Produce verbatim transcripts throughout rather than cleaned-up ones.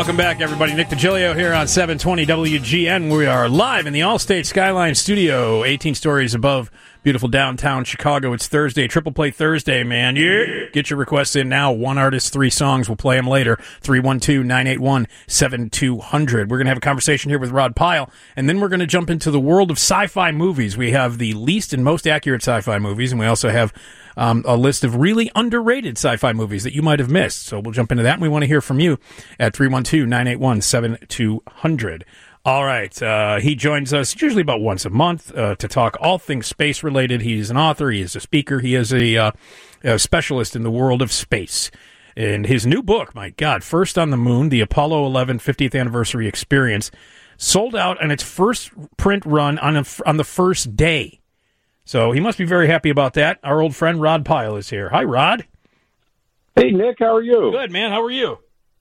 Welcome back, everybody. Nick DiGilio here on seven twenty W G N. We are live in the Allstate Skyline Studio, eighteen stories above beautiful downtown Chicago. It's Thursday, Triple Play Thursday, man. Yeah. Get your requests in now. One artist, three songs. We'll play them later. three one two, nine eight one, seven two zero zero. We're going to have a conversation here with Rod Pyle, and then we're going to jump into the world of sci-fi movies. We have the least and most accurate sci-fi movies, and we also have Um, a list of really underrated sci-fi movies that you might have missed. So we'll jump into that, and we want to hear from you at three one two, nine eight one, seven two zero zero. All right. Uh, he joins us usually about once a month uh, to talk all things space-related. He's an author. He is a speaker. He is a, uh, a specialist in the world of space. And his new book, my God, First on the Moon, the Apollo eleven fiftieth Anniversary Experience, sold out on its first print run on, a, on the first day. So he must be very happy about that. Our old friend Rod Pyle is here. Hi, Rod. Hey, Nick. How are you? Good, man. How are you?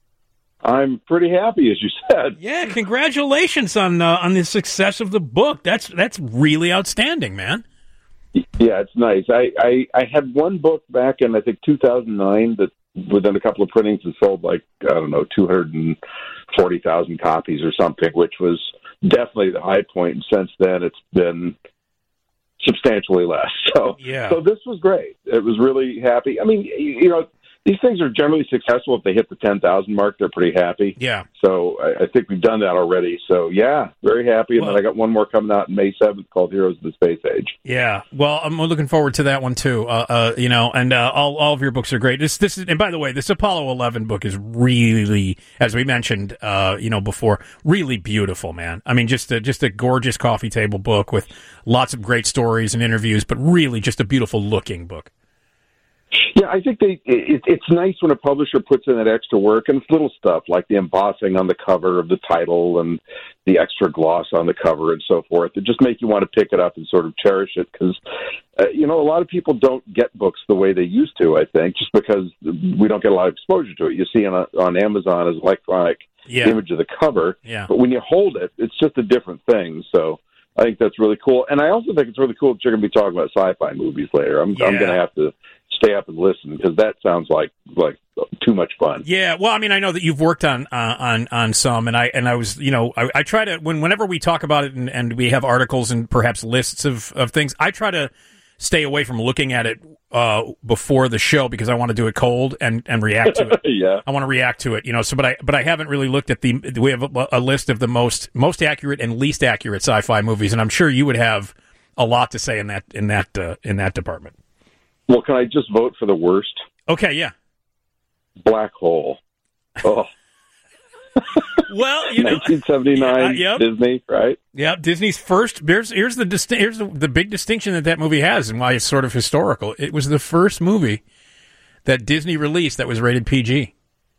I'm pretty happy, as you said. Yeah, congratulations on uh, on the success of the book. That's that's really outstanding, man. Yeah, it's nice. I, I, I had one book back in, I think, two thousand nine that within a couple of printings it sold like, I don't know, two hundred forty thousand copies or something, which was definitely the high point. And since then, it's been substantially less. So, yeah. So this was great. It was really happy. I mean, you know, these things are generally successful. If they hit the ten thousand mark, they're pretty happy. Yeah. So I, I think we've done that already. So, yeah, very happy. And well, then I got one more coming out May seventh called Heroes of the Space Age. Yeah. Well, I'm looking forward to that one, too. Uh, uh, you know, and uh, all, all of your books are great. This, this is, and by the way, this Apollo eleven book is really, as we mentioned, uh, you know, before, really beautiful, man. I mean, just a, just a gorgeous coffee table book with lots of great stories and interviews, but really just a beautiful looking book. Yeah, I think they. It, it's nice when a publisher puts in that extra work, and it's little stuff like the embossing on the cover of the title and the extra gloss on the cover and so forth. It just make you want to pick it up and sort of cherish it because, uh, you know, a lot of people don't get books the way they used to, I think, just because we don't get a lot of exposure to it. You see on, on Amazon as electronic yeah. image of the cover, yeah. but when you hold it, it's just a different thing, so I think that's really cool. And I also think it's really cool that you're going to be talking about sci-fi movies later. I'm, yeah. I'm going to have to stay up and listen because that sounds like like too much fun. Yeah, well, I mean, I know that you've worked on uh, on on some, and I and I was, you know, I, I try to when whenever we talk about it and, and we have articles and perhaps lists of, of things, I try to stay away from looking at it uh, before the show because I want to do it cold and, and react to it. yeah, I want to react to it, you know. So, but I but I haven't really looked at the. We have a, a list of the most most accurate and least accurate sci-fi movies, and I'm sure you would have a lot to say in that in that uh, in that department. Well, can I just vote for the worst? Okay, yeah. Black Hole. Oh. Well, you know, nineteen seventy-nine yeah, uh, yep. Disney, right? Yeah, Disney's first. Here's here's the disti- here's the, the big distinction that that movie has and why it's sort of historical. It was the first movie that Disney released that was rated P G.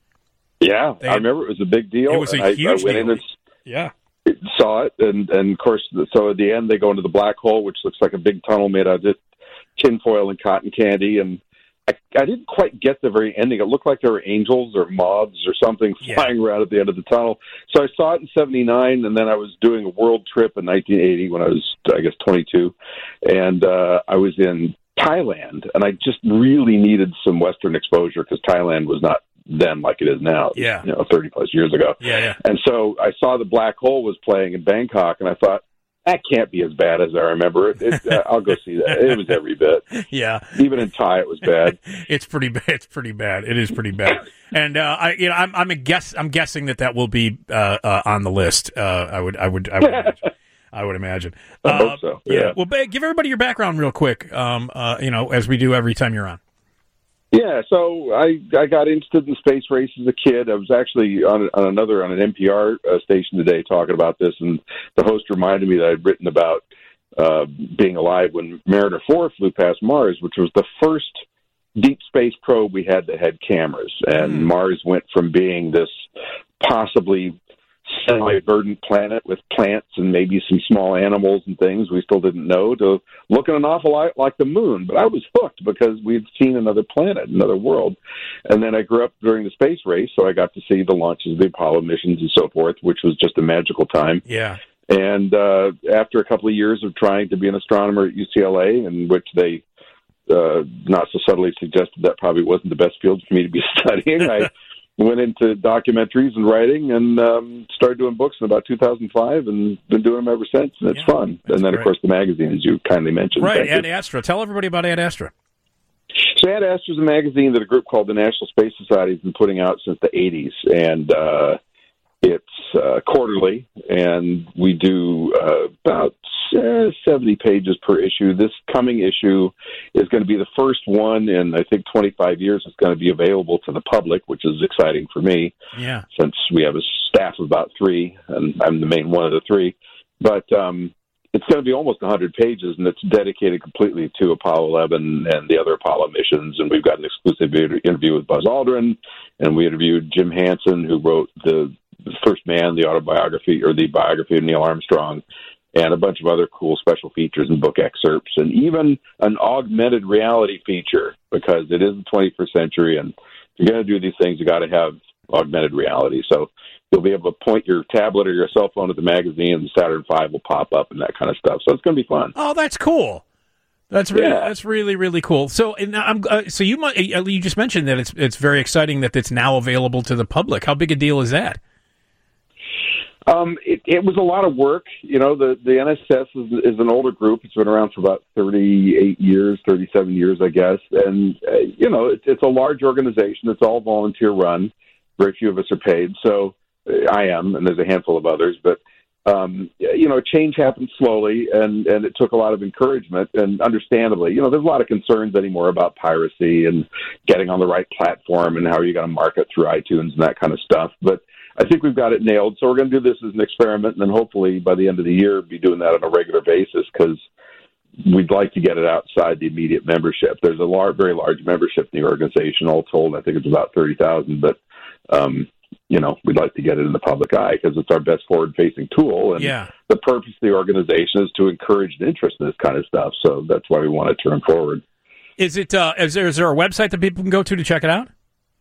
Yeah, they, I remember it was a big deal. It was a I, huge I went deal. in and yeah. saw it, and, and of course, so at the end they go into the black hole, which looks like a big tunnel made out of tinfoil and cotton candy, and I, I didn't quite get the very ending. It looked like there were angels or moths or something yeah. flying around at the end of the tunnel. So I saw it in seventy-nine, and then I was doing a world trip in nineteen eighty when I was, I guess, twenty-two, and uh, I was in Thailand, and I just really needed some Western exposure because Thailand was not then like it is now, yeah. you know, thirty plus years ago. Yeah, yeah. And so I saw the Black Hole was playing in Bangkok, and I thought, that can't be as bad as I remember it. it uh, I'll go see that. It was every bit. Yeah, even in Thai, it was bad. it's pretty bad. It's pretty bad. It is pretty bad. And uh, I, you know, I'm, I'm a guess. I'm guessing that that will be uh, uh, on the list. Uh, I would, I would, I would. Imagine. I would imagine. I uh, hope so. Yeah. yeah. Well, give everybody your background real quick. Um, uh, you know, as we do every time you're on. Yeah, so I I got interested in space race as a kid. I was actually on, on another on an N P R uh, station today talking about this, and the host reminded me that I'd written about uh, being alive when Mariner four flew past Mars, which was the first deep space probe we had that had cameras, and mm. Mars went from being this possibly semi-verdant planet with plants and maybe some small animals and things we still didn't know to looking an awful lot like the moon. But I was hooked because we'd seen another planet, another world. And then I grew up during the space race, so I got to see the launches of the Apollo missions and so forth, which was just a magical time. Yeah. And uh, after a couple of years of trying to be an astronomer at U C L A, in which they uh, not so subtly suggested that probably wasn't the best field for me to be studying, I went into documentaries and writing, and um, started doing books in about two thousand five, and been doing them ever since. And it's yeah, fun. And then, great. of course, the magazine, as you kindly mentioned. Right, Thank Ad you. Astra. Tell everybody about Ad Astra. So Ad Astra is a magazine that a group called the National Space Society has been putting out since the eighties, and uh, it's uh, quarterly, and we do uh, about uh, seventy pages per issue. This coming issue is going to be the first one in, I think, twenty-five years. It's going to be available to the public, which is exciting for me, Yeah. since we have a staff of about three, and I'm the main one of the three. But um, it's going to be almost one hundred pages, and it's dedicated completely to Apollo eleven and the other Apollo missions. And we've got an exclusive interview with Buzz Aldrin, and we interviewed Jim Hansen, who wrote the The First Man, the autobiography, or the biography of Neil Armstrong, and a bunch of other cool special features and book excerpts, and even an augmented reality feature, because it is the twenty-first century, and if you're going to do these things, you got to have augmented reality. So you'll be able to point your tablet or your cell phone at the magazine, and the Saturn five will pop up and that kind of stuff. So it's going to be fun. Oh, that's cool. That's really, Yeah. that's really, really cool. So, and I'm, uh, so you might, you just mentioned that it's it's very exciting that it's now available to the public. How big a deal is that? Um, it, it was a lot of work. You know, the, the N S S is, is an older group. It's been around for about thirty-eight years, thirty-seven years, I guess. And, uh, you know, it, it's a large organization. It's all volunteer run. Very few of us are paid. So uh, I am, and there's a handful of others. But, um, you know, change happened slowly, and, and it took a lot of encouragement. And understandably, you know, there's a lot of concerns anymore about piracy and getting on the right platform and how are you going to market through iTunes and that kind of stuff. But I think we've got it nailed. So we're going to do this as an experiment, and then hopefully by the end of the year be doing that on a regular basis, because we'd like to get it outside the immediate membership. There's a large, very large membership in the organization. All told, I think it's about thirty thousand, but, um, you know, we'd like to get it in the public eye because it's our best forward-facing tool. And Yeah. the purpose of the organization is to encourage an interest in this kind of stuff. So that's why we want to turn forward. Is it? Uh, is there is there a website that people can go to to check it out?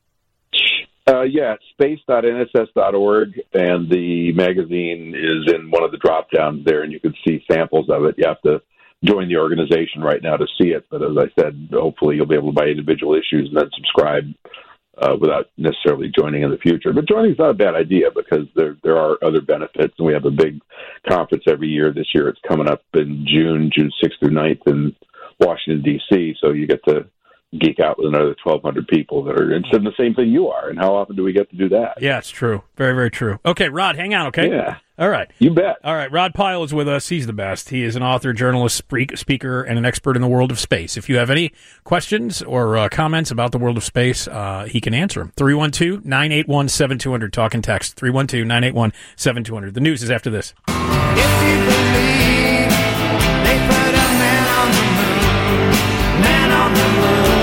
Uh, yeah, it's space dot N S S dot org, and the magazine is in one of the drop-downs there, and you can see samples of it. You have to join the organization right now to see it, but as I said, hopefully you'll be able to buy individual issues and then subscribe uh, without necessarily joining in the future. But joining is not a bad idea, because there there are other benefits, and we have a big conference every year. This year it's coming up in June, June sixth through ninth in Washington, D C, so you get to geek out with another twelve hundred people that are interested in the same thing you are. And how often do we get to do that? Yeah, it's true. Very, very true. Okay, Rod, hang on, okay? Yeah. All right. You bet. All right, Rod Pyle is with us. He's the best. He is an author, journalist, speak, speaker, and an expert in the world of space. If you have any questions or uh, comments about the world of space, uh, he can answer them. three one two, nine eight one, seven two zero zero. Talk and text. three one two, nine eight one, seven two zero zero. The news is after this. If you believe they put a man on the moon, man on the moon.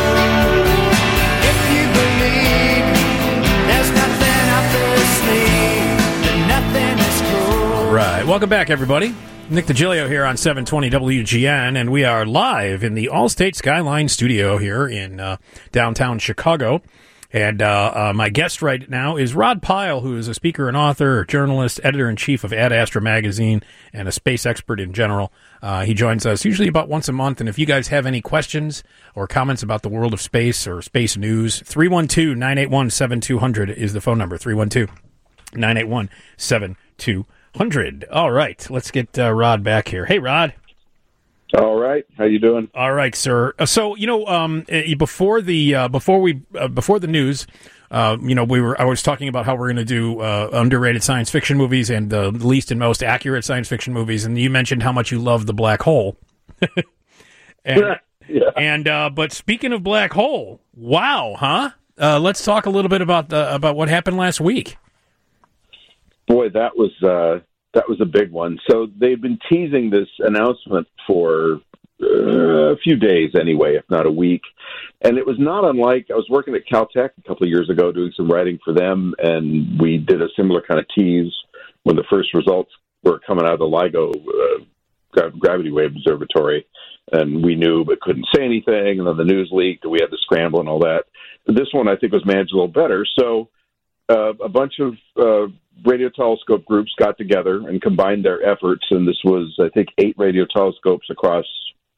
If you believe there's nothing up their sleeve, then nothing is cool. Right. Welcome back, everybody. Nick DiGilio here on seven twenty W G N, and we are live in the Allstate Skyline studio here in uh, downtown Chicago. And uh, uh, my guest right now is Rod Pyle, who is a speaker and author, journalist, editor-in-chief of Ad Astra magazine, and a space expert in general. Uh, he joins us usually about once a month, and if you guys have any questions or comments about the world of space or space news, three one two, nine eight one, seven two zero zero is the phone number, three one two, nine eight one, seven two zero zero. All right, let's get uh, Rod back here. Hey, Rod. All right. How you doing? All right, sir. Uh, So, you know, um, uh, before the uh, before we uh, before the news, uh, you know, we were I was talking about how we're going to do uh, underrated science fiction movies and the least and most accurate science fiction movies, and you mentioned how much you love the black hole. and Yeah. and uh, but speaking of black hole, wow, huh? Uh, let's talk a little bit about the, about what happened last week. Boy, that was uh, that was a big one. So they've been teasing this announcement for uh, a few days anyway, if not a week. And it was not unlike, I was working at Caltech a couple of years ago doing some writing for them, and we did a similar kind of tease when the first results were coming out of the LIGO uh, gra- Gravity Wave Observatory. And we knew but couldn't say anything, and then the news leaked, and we had to scramble and all that. This one, I think, was managed a little better. So uh, a bunch of uh, radio telescope groups got together and combined their efforts, and this was, I think, eight radio telescopes across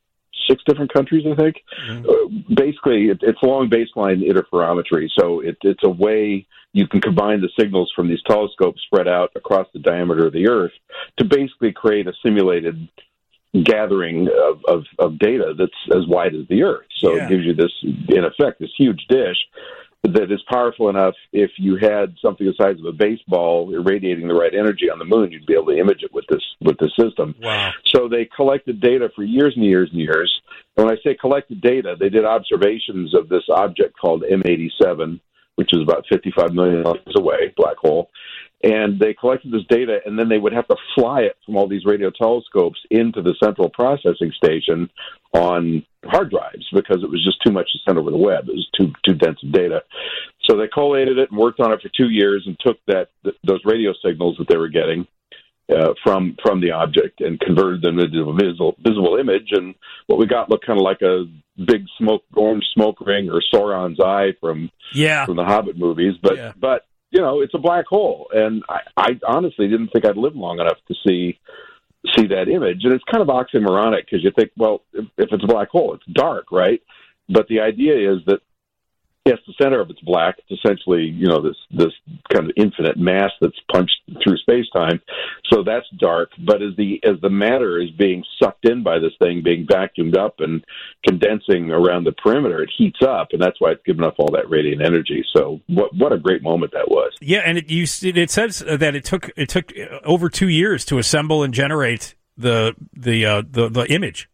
six different countries, I think. Mm-hmm. Uh, basically, it, it's long baseline interferometry, so it, it's a way you can combine the signals from these telescopes spread out across the diameter of the Earth to basically create a simulated gathering of, of, of data that's as wide as the Earth. So yeah. It gives you this, in effect, this huge dish that is powerful enough. If you had something the size of a baseball irradiating the right energy on the moon, you'd be able to image it with this with this system. Wow. So they collected data for years and years and years. And when I say collected data, they did observations of this object called M eighty-seven, which is about fifty-five million light years away, black hole. And they collected this data, and then they would have to fly it from all these radio telescopes into the central processing station on hard drives because it was just too much to send over the web. It was too too dense of data. So they collated it and worked on it for two years and took that th- those radio signals that they were getting uh, from from the object and converted them into a visible, visible image. And what we got looked kind of like a big smoke orange smoke ring or Sauron's eye from yeah. from the Hobbit movies, but yeah. but. You know, it's a black hole, and I, I honestly didn't think I'd live long enough to see see that image. And it's kind of oxymoronic because you think, well, if, if it's a black hole, it's dark, right? But the idea is that, yes, the center of it's black. It's essentially, you know, this this kind of infinite mass that's punched through space-time. So that's dark. But as the as the matter is being sucked in by this thing, being vacuumed up and condensing around the perimeter, it heats up, and that's why it's giving off all that radiant energy. So what what a great moment that was. Yeah, and it you it says that it took it took over two years to assemble and generate the the uh, the the image.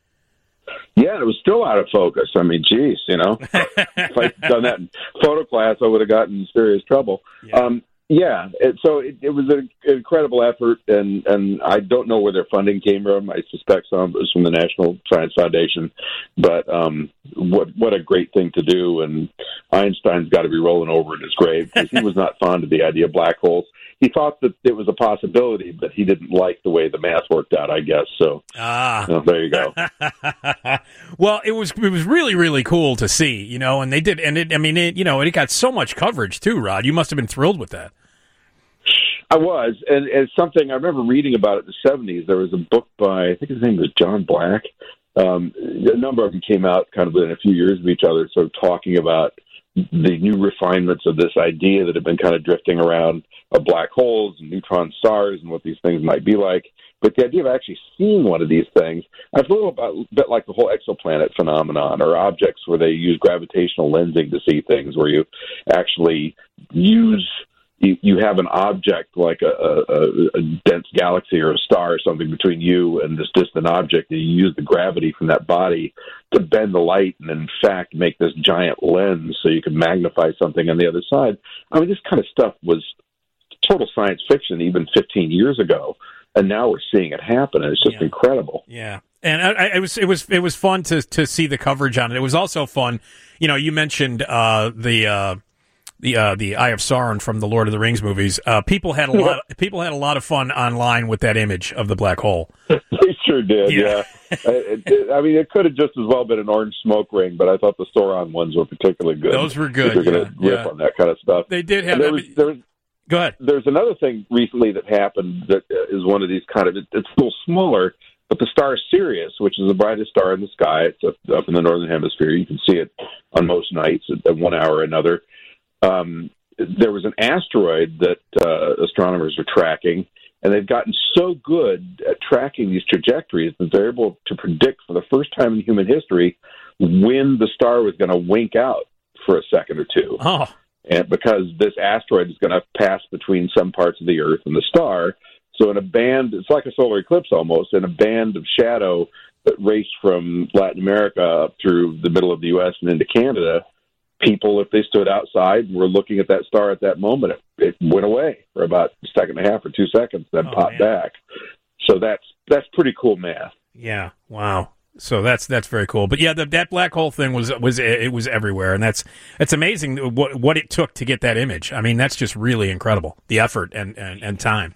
Yeah, it was still out of focus. I mean, geez, you know, if I'd done that in photo class, I would have gotten in serious trouble. Yeah, um, yeah it, so it, it was an incredible effort, and, and I don't know where their funding came from. I suspect some of it was from the National Science Foundation, but um, what what a great thing to do, and Einstein's got to be rolling over in his grave because he was not fond of the idea of black holes. He thought that it was a possibility, but he didn't like the way the math worked out, I guess. So, ah. you know, there you go. Well, it was it was really really cool to see, you know, and they did, and it, I mean, it, you know, it got so much coverage too. Rod, you must have been thrilled with that. I was, and it's something I remember reading about it in the seventies. There was a book by, I think his name was John Black. Um, a number of them came out kind of within a few years of each other, sort of talking about the new refinements of this idea that had been kind of drifting around of black holes and neutron stars and what these things might be like. But the idea of actually seeing one of these things, I feel a little about, a bit like the whole exoplanet phenomenon, or objects where they use gravitational lensing to see things, where you actually use, you, you have an object like a, a, a dense galaxy or a star or something between you and this distant object, and you use the gravity from that body to bend the light and, in fact, make this giant lens so you can magnify something on the other side. I mean, this kind of stuff was total science fiction even fifteen years ago, and now we're seeing it happen, and it's just yeah. incredible. Yeah, and I, I, it was it was it was fun to to see the coverage on it. It was also fun, you know. You mentioned uh, the uh, the uh, the Eye of Sauron from the Lord of the Rings movies. Uh, people had a lot. People had a lot of fun online with that image of the black hole. They sure did. Yeah, yeah. it, it, I mean, it could have just as well been an orange smoke ring, but I thought the Sauron ones were particularly good. Those were good. If you're going to yeah, riff yeah. on that kind of stuff. They did have. There was, there was, Go ahead. There's another thing recently that happened that is one of these kind of, it, it's a little smaller, but the star Sirius, which is the brightest star in the sky, it's up, up in the northern hemisphere. You can see it on most nights at, at one hour or another. Um, there was an asteroid that uh, astronomers are tracking, and they've gotten so good at tracking these trajectories that they're able to predict for the first time in human history when the star was going to wink out for a second or two. Oh. And because this asteroid is going to pass between some parts of the Earth and the star. So in a band, it's like a solar eclipse almost, in a band of shadow that raced from Latin America up through the middle of the U S and into Canada, people, if they stood outside and were looking at that star at that moment, it, it went away for about a second and a half or two seconds, then oh, popped man. back. So that's that's pretty cool math. Yeah, wow. So that's that's very cool. But yeah, the, that black hole thing was was it was everywhere, and that's it's amazing what what it took to get that image. I mean, that's just really incredible. The effort and, and, and time.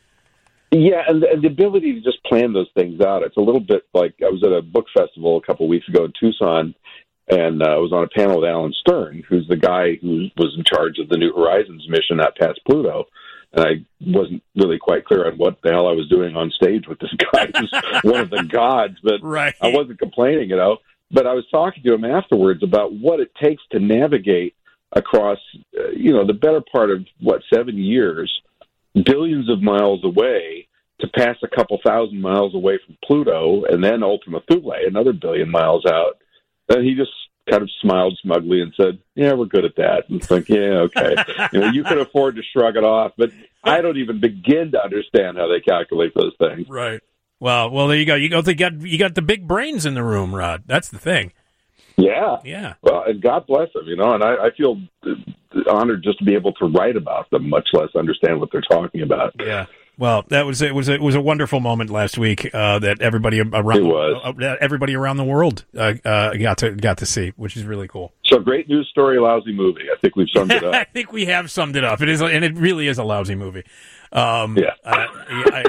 Yeah, and, and the ability to just plan those things out. It's a little bit like I was at a book festival a couple of weeks ago in Tucson, and uh, I was on a panel with Alan Stern, who's the guy who was in charge of the New Horizons mission out past Pluto. and I wasn't really quite clear on what the hell I was doing on stage with this guy. He was one of the gods, but right. I wasn't complaining, you know. But I was talking to him afterwards about what it takes to navigate across, uh, you know, the better part of, what, seven years, billions of miles away to pass a couple thousand miles away from Pluto and then Ultima Thule, another billion miles out. And he just kind of smiled smugly and said, yeah, we're good at that. And it's like, yeah, okay. you know, you can afford to shrug it off, but I don't even begin to understand how they calculate those things. Right. Well, well, there you go. You go. You got you got the big brains in the room, Rod. That's the thing. Yeah. Yeah. Well, and God bless them, you know, and I, I feel honored just to be able to write about them, much less understand what they're talking about. Yeah. Well, that was it was it was a wonderful moment last week uh, that everybody around it was. Uh, everybody around the world uh, uh, got to got to see, which is really cool. So great news story, lousy movie. I think we've summed it up. I think we have summed it up. It is, and it really is a lousy movie. Um, yeah. uh, I,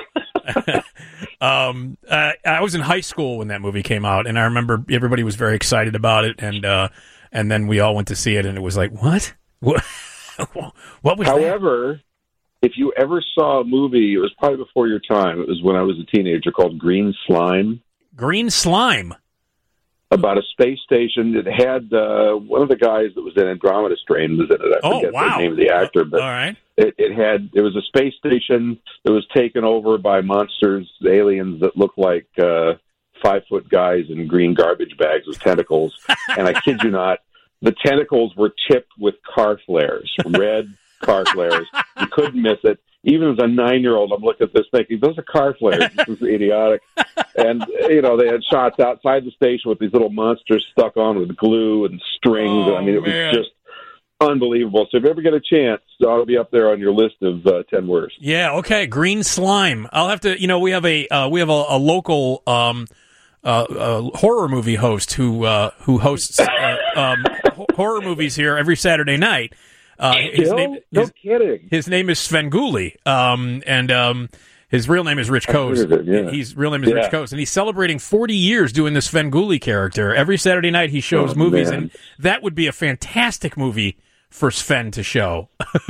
um, uh, I was in high school when that movie came out, and I remember everybody was very excited about it, and uh, and then we all went to see it, and it was like, what? What, what was However, that? if you ever saw a movie, it was probably before your time. It was when I was a teenager, called Green Slime. Green Slime? About a space station. It had uh, one of the guys that was in Andromeda Strain was in it. I oh, forget wow. the name of the actor, but all right. it, it had it was a space station that was taken over by monsters, aliens that looked like uh, five foot guys in green garbage bags with tentacles. And I kid you not, the tentacles were tipped with car flares, red car flares. You couldn't miss it. Even as a nine-year-old, I'm looking at this thinking, those are car flares. This is idiotic. And, you know, they had shots outside the station with these little monsters stuck on with glue and strings. Oh, I mean, it man. was just unbelievable. So if you ever get a chance, I'll be up there on your list of uh, ten worst. Yeah, okay, Green Slime. I'll have to, you know, we have a uh, we have a, a local um, uh, uh, horror movie host who uh, who hosts uh, um, horror movies here every Saturday night. Uh, his Still? name, no his, kidding. His name is Sven Gulli, um, and um, his real name is Rich Coase. It, yeah. His real name is yeah. Rich Coase, and he's celebrating forty years doing the Sven Gulli character. Every Saturday night he shows oh, movies, man. and that would be a fantastic movie for Sven to show.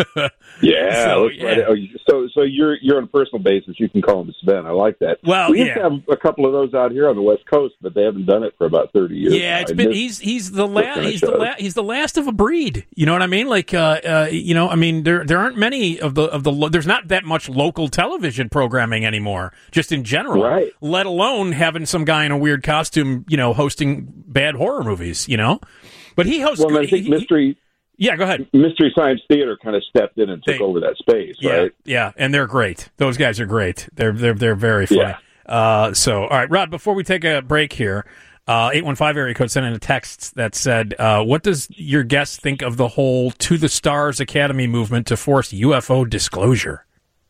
yeah, so, let's yeah. write it. Oh, so so you're you're on a personal basis. You can call him Sven. I like that. Well, we used yeah. to have a couple of those out here on the West Coast, but they haven't done it for about thirty years. Yeah, it's I been miss he's he's the those last kind of he's the shows. la- he's the last of a breed. You know what I mean? Like uh, uh you know, I mean there there aren't many of the of the lo- there's not that much local television programming anymore, just in general. Right. Let alone having some guy in a weird costume, you know, hosting bad horror movies, you know? But he hosts Well, I think he- Mystery Yeah, go ahead. Mystery Science Theater kind of stepped in and took They- over that space, Yeah, right? yeah, and they're great. Those guys are great. They're they're they're very funny. Yeah. Uh, so, all right, Rod. Before we take a break here, uh, eight one five area code sent in a text that said, uh, "What does your guest think of the whole To the Stars Academy movement to force U F O disclosure?"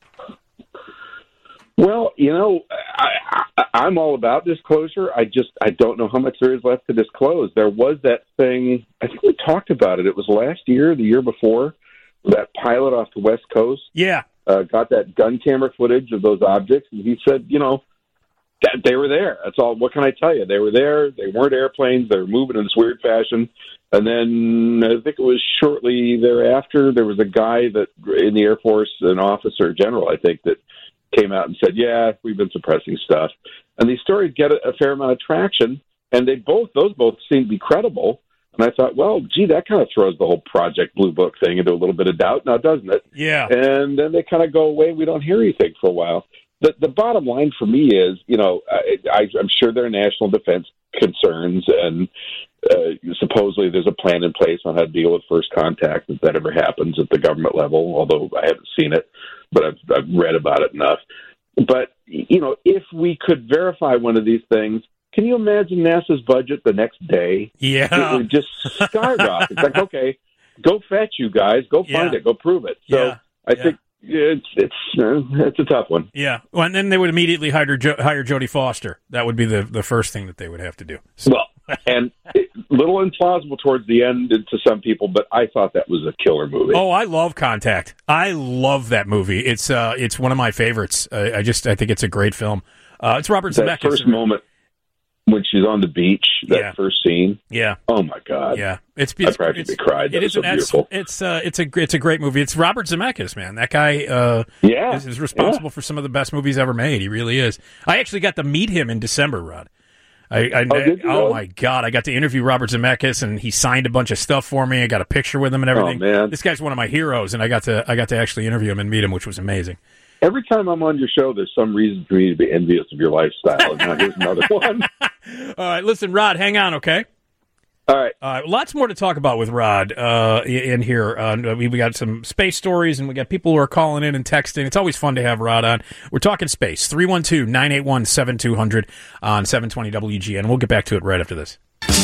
Well, you know, I, I, I'm all about disclosure. I just I don't know how much there is left to disclose. There was that thing. I think we talked about it. It was last year, the year before. That pilot off the West Coast Yeah, uh, got that gun camera footage of those objects, and he said, you know, that they were there. That's all. What can I tell you? They were there. They weren't airplanes. They were moving in this weird fashion. And then I think it was shortly thereafter, there was a guy that in the Air Force, an officer general, I think, that came out and said, yeah, we've been suppressing stuff. And these stories get a, a fair amount of traction, and they both, those both seem to be credible. And I thought, well, gee, that kind of throws the whole Project Blue Book thing into a little bit of doubt now, doesn't it? yeah, And then they kind of go away. We don't hear anything for a while. The, the bottom line for me is, you know, I, I, I'm sure there are national defense concerns, and uh, supposedly there's a plan in place on how to deal with first contact if that ever happens at the government level, although I haven't seen it, but I've, I've read about it enough. But, you know, if we could verify one of these things, can you imagine NASA's budget the next day? yeah. It would just skyrocket. It's like, okay, go fetch you guys. Go find Yeah. it. Go prove it. So Yeah. I Yeah. think it's it's uh, it's a tough one. Yeah, well, and then they would immediately hire jo- hire Jodie Foster. That would be the, the first thing that they would have to do. So, Well, and a little implausible towards the end to some people, but I thought that was a killer movie. oh, I love Contact. I love that movie. It's uh, it's one of my favorites. I, I just I think it's a great film. Uh, it's Robert that Zemeckis. first moment. when she's on the beach, that Yeah. first scene. Yeah. Oh my God. Yeah, it's, I it's practically it's, cried. That It was is so an ex- beautiful. It's uh, it's a it's a great movie. It's Robert Zemeckis, man. That guy uh, Yeah. is, is responsible Yeah. for some of the best movies ever made. He really is. I actually got to meet him in December, Rod. I, I Oh, did you oh really? my God! I got to interview Robert Zemeckis, and he signed a bunch of stuff for me. I got a picture with him and everything. Oh, man. This guy's one of my heroes, and I got to I got to actually interview him and meet him, which was amazing. Every time I'm on your show, there's some reason for me to be envious of your lifestyle. And now here's another one. All right, listen, Rod, hang on, okay? All right. Uh, lots more to talk about with Rod uh, in here. Uh, we, we got some space stories, and we got people who are calling in and texting. It's always fun to have Rod on. We're talking space. three one two, nine eight one, seven two zero zero on seven twenty W G N. We'll get back to it right after this.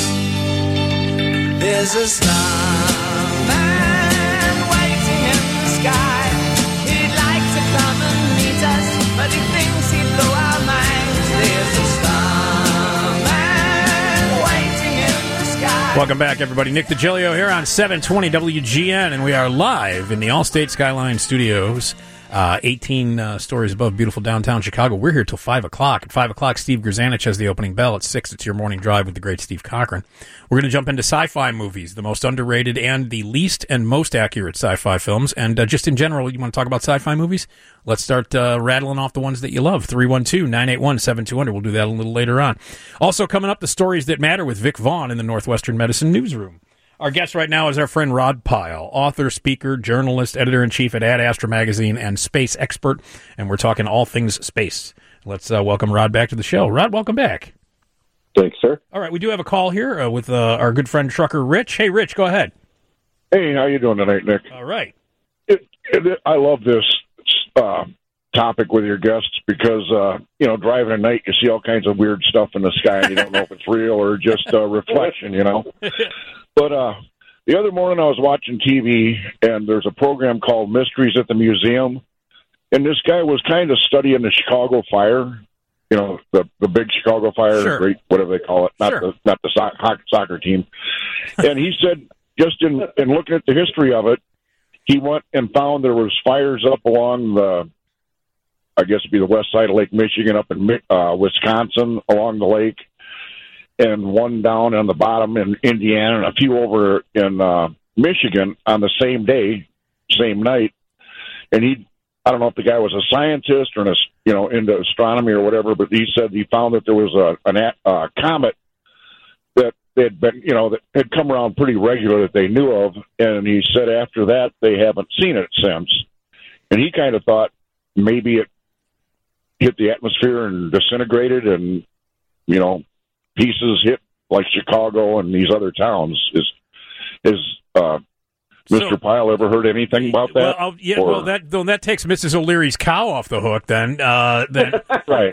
There's a starman waiting in the sky. He'd like to come and meet us, but he thinks he'd blow our minds. There's a starman waiting in the sky. Welcome back, everybody. Nick DiGilio here on seven twenty W G N, and we are live in the Allstate Skyline Studios, uh, eighteen uh, stories above beautiful downtown Chicago. We're here till five o'clock. At five o'clock, Steve Grzanich has the opening bell. At six, it's your morning drive with the great Steve Cochran. We're going to jump into sci-fi movies, the most underrated and the least and most accurate sci-fi films. And uh, just in general, you want to talk about sci-fi movies? Let's start uh, rattling off the ones that you love. three one two, nine eight one, seven two zero zero. We'll do that a little later on. Also coming up, the stories that matter with Vic Vaughn in the Northwestern Medicine Newsroom. Our guest right now is our friend Rod Pyle, author, speaker, journalist, editor-in-chief at Ad Astra Magazine, and space expert. And we're talking all things space. Let's uh, welcome Rod back to the show. Rod, welcome back. Thanks, sir. All right, we do have a call here uh, with uh, our good friend trucker Rich. Hey, Rich, go ahead. Hey, how you doing tonight, Nick? All right. It, it, I love this uh, topic with your guests because, uh, you know, driving at night, you see all kinds of weird stuff in the sky, and you don't know if it's real or just uh, reflection, you know. But uh, the other morning I was watching T V, and there's a program called Mysteries at the Museum, and this guy was kind of studying the Chicago fire, you know, the the big Chicago fire, Sure. great, whatever they call it, not Sure. the not the soc- hockey, soccer team. And he said, just in, in looking at the history of it, he went and found there was fires up along the, I guess it'd be the west side of Lake Michigan, up in Mi- uh, Wisconsin along the lake, and one down on the bottom in Indiana, and a few over in uh, Michigan on the same day, same night. And he, I don't know if the guy was a scientist or an, as- you know, into astronomy or whatever, but he said he found that there was a an a uh, comet that had been, you know, that had come around pretty regular that they knew of, and he said after that they haven't seen it since. And he kind of thought maybe it hit the atmosphere and disintegrated, and you know, pieces hit like Chicago and these other towns. Is is uh, Mister So- Pyle ever heard anything about Well, that? I'll, yeah, Or- well, that well, that takes Missus O'Leary's cow off the hook. Then, uh, then, right.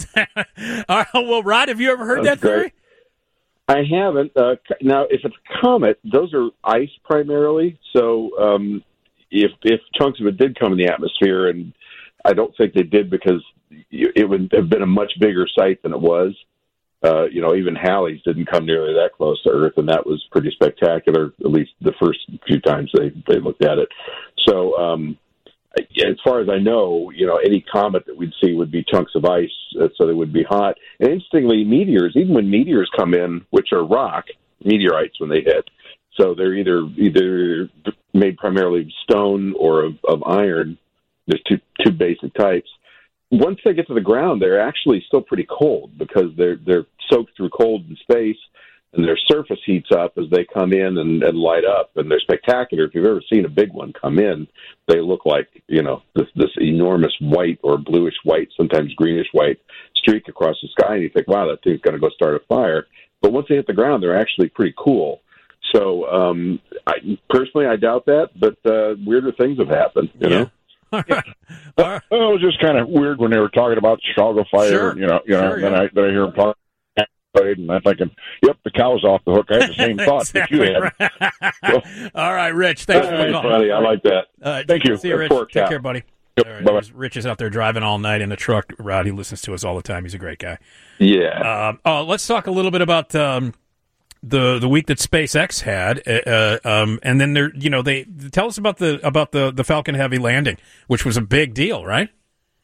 All right, well, Rod, have you ever heard That's that theory? great. I haven't. Uh, now, if it's a comet, those are ice primarily. So um, if if chunks of it did come in the atmosphere, and I don't think they did because it would have been a much bigger sight than it was. Uh, you know, even Halley's didn't come nearly that close to Earth, and that was pretty spectacular, at least the first few times they, they looked at it. So um, as far as I know, you know, any comet that we'd see would be chunks of ice, uh, so they would be hot. And interestingly, meteors, even when meteors come in, which are rock, meteorites when they hit, so they're either either made primarily of stone or of, of iron. There's two two basic types. Once they get to the ground, they're actually still pretty cold because they're they're soaked through cold in space, and their surface heats up as they come in and, and light up, and they're spectacular. If you've ever seen a big one come in, they look like, you know, this this enormous white or bluish white, sometimes greenish white streak across the sky, and you think, wow, that thing's going to go start a fire. But once they hit the ground, they're actually pretty cool. So um, I, personally, I doubt that, but uh, weirder things have happened, you Yeah. Uh, All know. right. All right. Well, it was just kind of weird when they were talking about the Chicago fire. Sure. You know, you know. Sure, and then yeah. I then I hear them talking, and I'm thinking, "Yep, the cow's off the hook." I had the same thought that you had. Right. All right, Rich. Thanks for the Hey, call. buddy, I like that. Uh, Thank you. See you, Rich. Poor Take cow. care, buddy. Yep, All right, bye-bye. there's- Rich is out there driving all night in the truck. Rod, he listens to us all the time. He's a great guy. Yeah. Um, oh, let's talk a little bit about um, the the week that SpaceX had, uh, um, and then there, you know, they tell us about the about the, the Falcon Heavy landing, which was a big deal, right?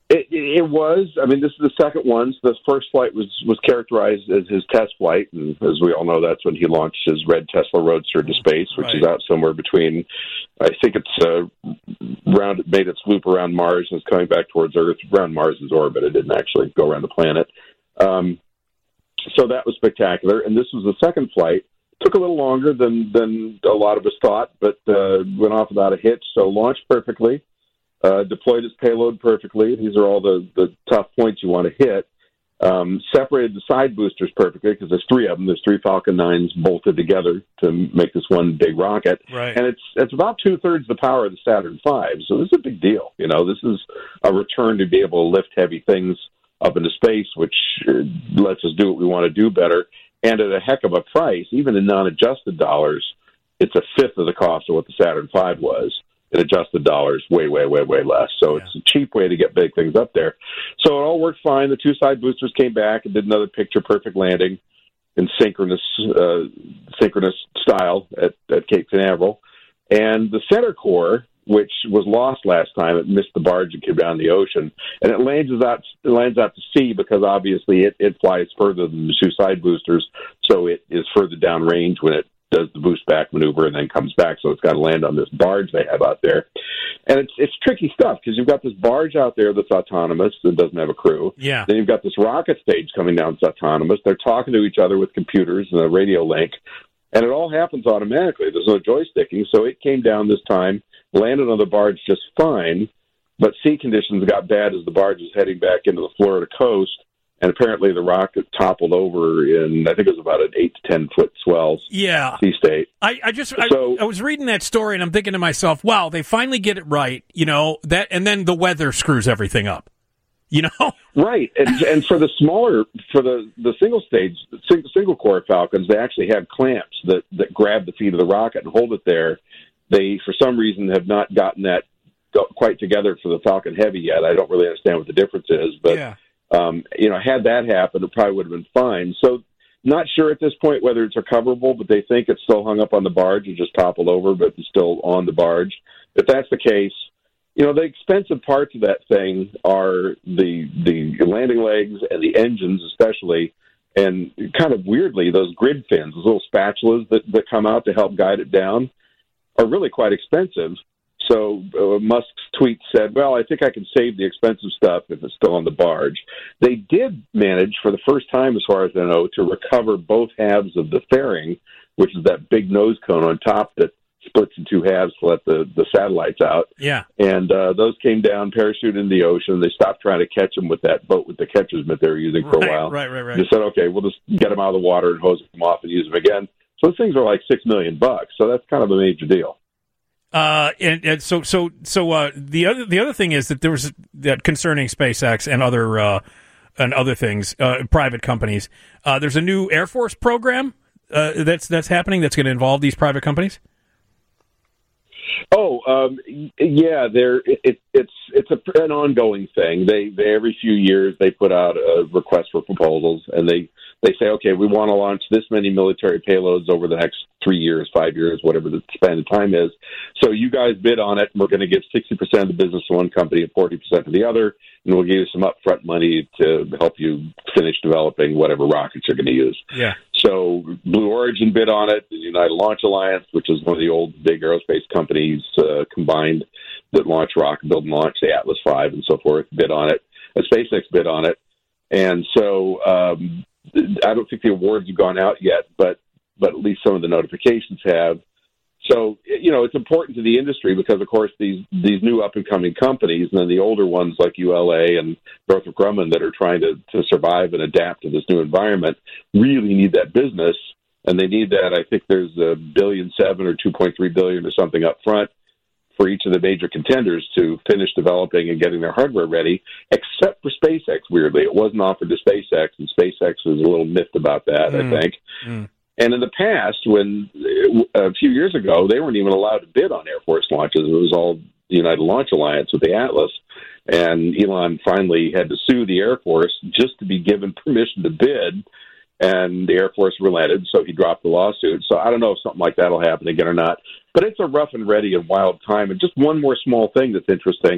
It, it was. I mean, this is the second one. So the first flight was, was characterized as his test flight, and as we all know, that's when he launched his red Tesla Roadster into space, which right. is out somewhere between. I think it's uh, round made its loop around Mars and is coming back towards Earth around Mars's orbit. It didn't actually go around the planet. Um, so that was spectacular, and this was the second flight. Took a little longer than than a lot of us thought, but uh, went off without a hitch. So launched perfectly. Uh, deployed its payload perfectly. These are all the, the tough points you want to hit. Um, separated the side boosters perfectly because there's three of them. There's three Falcon nines bolted together to make this one big rocket. Right. And it's it's about two-thirds the power of the Saturn five. So this is a big deal. You know, this is a return to be able to lift heavy things up into space, which uh, lets us do what we want to do better. And at a heck of a price, even in non-adjusted dollars, it's a fifth of the cost of what the Saturn five was. In adjusted dollars, way, way, way, way less. So yeah. It's a cheap way to get big things up there. So it all worked fine. The two side boosters came back and did another picture-perfect landing in synchronous uh, synchronous style at, at Cape Canaveral. And the center core, which was lost last time, it missed the barge and came down the ocean. And it lands out, it lands out to sea because obviously it, it flies further than the two side boosters, so it is further downrange when it does the boost back maneuver and then comes back, so it's got to land on this barge they have out there. And it's it's tricky stuff because you've got this barge out there that's autonomous that doesn't have a crew. Yeah. Then you've got this rocket stage coming down that's autonomous. They're talking to each other with computers and a radio link, and it all happens automatically. There's no joysticking, so it came down this time, landed on the barge just fine, but sea conditions got bad as the barge was heading back into the Florida coast. And apparently the rocket toppled over in, I think it was about an eight to ten foot swell. Yeah. Sea state. I, I just, so, I, I was reading that story and I'm thinking to myself, wow, they finally get it right, you know, that, and then the weather screws everything up, you know? Right. And, and for the smaller, for the, the single stage, single, single core Falcons, they actually have clamps that, that grab the feet of the rocket and hold it there. They, for some reason, have not gotten that quite together for the Falcon Heavy yet. I don't really understand what the difference is, but. Yeah. Um, you know, had that happened, it probably would have been fine. So, not sure at this point whether it's recoverable, but they think it's still hung up on the barge. It just toppled over, but it's still on the barge. If that's the case, you know, the expensive parts of that thing are the the landing legs and the engines, especially, and kind of weirdly, those grid fins, those little spatulas that, that come out to help guide it down, are really quite expensive. So uh, Musk's tweet said, well, I think I can save the expensive stuff if it's still on the barge. They did manage, for the first time, as far as I know, to recover both halves of the fairing, which is that big nose cone on top that splits in two halves to let the, the satellites out. Yeah. And uh, those came down, parachuted in the ocean. They stopped trying to catch them with that boat with the catcher's mitt they were using for right, a while. Right, right, right. They said, okay, we'll just get them out of the water and hose them off and use them again. So those things are like six million bucks. So that's kind of a major deal. Uh, and, and so, so, so, uh, the other, the other thing is that there was that concerning SpaceX and other, uh, and other things, uh, private companies. Uh, there's a new Air Force program, uh, that's, that's happening that's going to involve these private companies. Oh, um, yeah, there. It, it, it's it's a, an ongoing thing. They, they every few years they put out a request for proposals, and they, they say, okay, we want to launch this many military payloads over the next three years, five years, whatever the span of time is. So you guys bid on it, and we're going to give sixty percent of the business to one company and forty percent to the other, and we'll give you some upfront money to help you finish developing whatever rockets you're going to use. Yeah. So Blue Origin bid on it, the United Launch Alliance, which is one of the old big aerospace companies uh, combined that launch rocket, build and launch the Atlas five and so forth, bid on it. And SpaceX bid on it. And so um, I don't think the awards have gone out yet, but, but at least some of the notifications have. So, you know, it's important to the industry because, of course, these, these new up-and-coming companies and then the older ones like U L A and Northrop Grumman that are trying to, to survive and adapt to this new environment really need that business, and they need that. I think there's a billion seven or two point three billion or something up front for each of the major contenders to finish developing and getting their hardware ready, except for SpaceX, weirdly. It wasn't offered to SpaceX, and SpaceX was a little miffed about that, mm. I think. Mm. And in the past, when a few years ago, they weren't even allowed to bid on Air Force launches. It was all the United Launch Alliance with the Atlas. And Elon finally had to sue the Air Force just to be given permission to bid. And the Air Force relented, so he dropped the lawsuit. So I don't know if something like that will happen again or not. But it's a rough and ready and wild time. And just one more small thing that's interesting.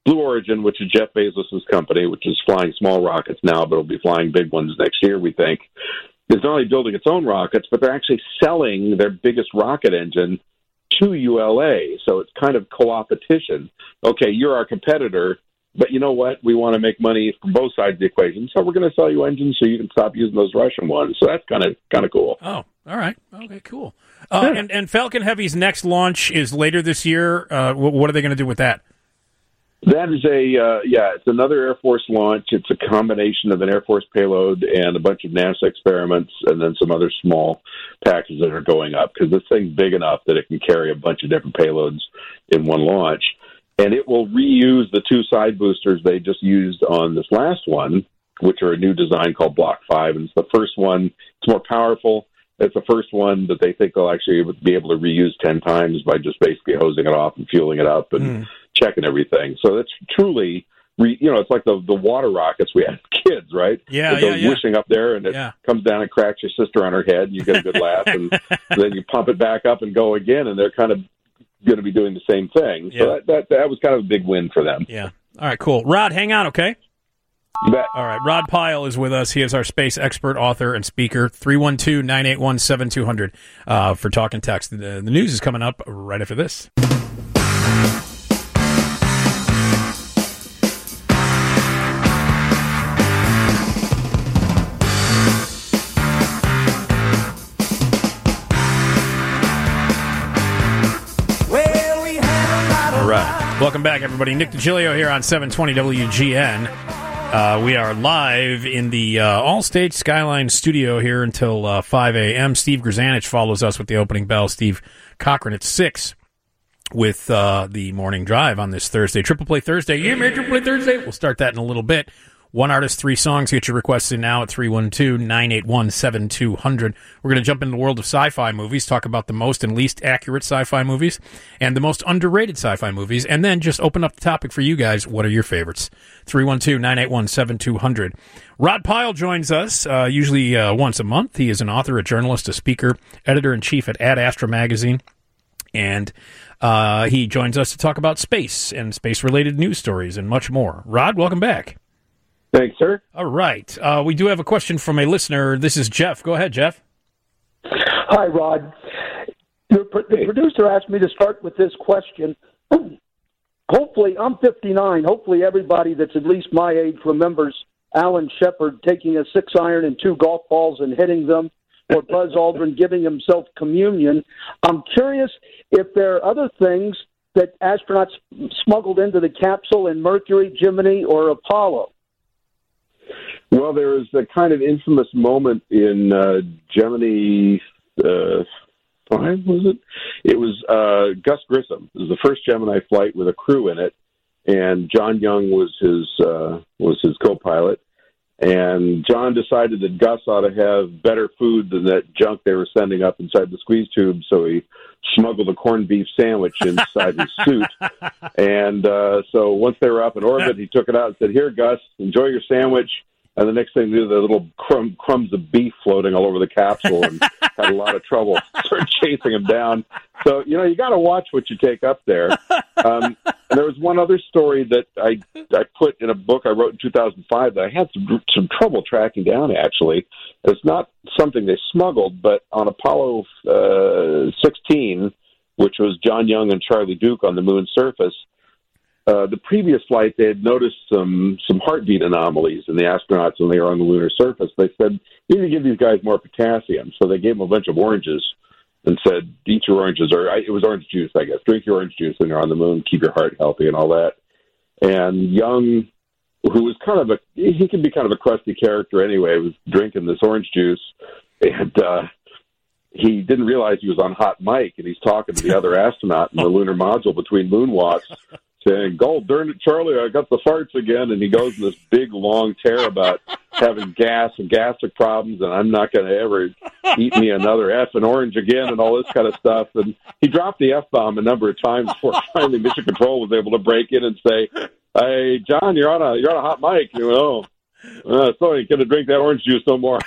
Blue Origin, which is Jeff Bezos' company, which is flying small rockets now, but it'll be flying big ones next year, we think, is not only building its own rockets, but they're actually selling their biggest rocket engine to U L A. So it's kind of co-opetition. Okay, you're our competitor, but you know what? We want to make money from both sides of the equation, so we're going to sell you engines so you can stop using those Russian ones. So that's kind of kind of cool. Oh, all right. Okay, cool. Uh, Yeah. and, and Falcon Heavy's next launch is later this year. Uh, wh- what are they going to do with that? That is a, uh, yeah, it's another Air Force launch. It's a combination of an Air Force payload and a bunch of NASA experiments and then some other small packages that are going up because this thing's big enough that it can carry a bunch of different payloads in one launch. And it will reuse the two side boosters they just used on this last one, which are a new design called Block five. And it's the first one. It's more powerful. It's the first one that they think they'll actually be able to reuse ten times by just basically hosing it off and fueling it up and Mm. checking everything. So it's truly, re, you know, it's like the the water rockets we had as kids, right? Yeah, it yeah, goes yeah. whooshing up there, and it Yeah. comes down and cracks your sister on her head, and you get a good laugh, and then you pump it back up and go again, and they're kind of going to be doing the same thing. Yeah. So that, that that was kind of a big win for them. Yeah. All right, cool. Rod, hang on, okay? You bet. All right, Rod Pyle is with us. He is our space expert, author, and speaker. three one two, nine eight one, seven two zero zero uh, for Talking Text. The, the news is coming up right after this. Well, we had a lot of All right. Welcome back, everybody. Nick DiGilio here on seven twenty W G N. Uh, we are live in the uh, All-State Skyline studio here until uh, five a.m. Steve Grzanich follows us with the opening bell. Steve Cochran at six with uh, the morning drive on this Thursday. Triple Play Thursday. Yeah, man, Triple Play Thursday. We'll start that in a little bit. One artist, three songs. Get your requests in now at three one two, nine eight one, seven two zero zero. We're going to jump into the world of sci-fi movies, talk about the most and least accurate sci-fi movies and the most underrated sci-fi movies, and then just open up the topic for you guys. What are your favorites? three one two, nine eight one, seven two zero zero. Rod Pyle joins us uh, usually uh, once a month. He is an author, a journalist, a speaker, editor-in-chief at Ad Astra magazine, and uh, he joins us to talk about space and space-related news stories and much more. Rod, welcome back. Thanks, sir. All right. Uh, we do have a question from a listener. This is Jeff. Go ahead, Jeff. Hi, Rod. The, the producer asked me to start with this question. Hopefully, I'm fifty-nine. Hopefully, everybody that's at least my age remembers Alan Shepard taking a six iron and two golf balls and hitting them, or Buzz Aldrin giving himself communion. I'm curious if there are other things that astronauts smuggled into the capsule in Mercury, Gemini, or Apollo. Well, there was a kind of infamous moment in uh, Gemini uh, five, was it? It was uh, Gus Grissom. It was the first Gemini flight with a crew in it, and John Young was his uh, was his co-pilot. And John decided that Gus ought to have better food than that junk they were sending up inside the squeeze tube, so he smuggled a corned beef sandwich inside his suit. And uh, so once they were up in orbit, he took it out and said, "Here, Gus, enjoy your sandwich." And the next thing you knew, the little crumb, crumbs of beef floating all over the capsule, and had a lot of trouble. Started chasing him down. So, you know, you got to watch what you take up there. Um, and there was one other story that I I put in a book I wrote in two thousand five that I had some, some trouble tracking down, actually. It's not something they smuggled, but on Apollo uh, sixteen, which was John Young and Charlie Duke on the moon's surface, Uh, the previous flight, they had noticed some some heartbeat anomalies in the astronauts when they were on the lunar surface. They said, "We need to give these guys more potassium." So they gave them a bunch of oranges and said, "Eat your oranges," or it was orange juice, I guess. "Drink your orange juice when you're on the moon. Keep your heart healthy," and all that. And Young, who was kind of a he can be kind of a crusty character anyway, was drinking this orange juice, and uh, he didn't realize he was on hot mic, and he's talking to the other astronaut in the lunar module between moonwalks, saying, "God darn it, Charlie, I got the farts again." And he goes in this big, long tear about having gas and gastric problems, and I'm not going to ever eat me another effing orange again, and all this kind of stuff. And he dropped the F-bomb a number of times before finally Mission Control was able to break in and say, "Hey, John, you're on a you're on a hot mic." You know, uh, sorry, you can't drink that orange juice no more.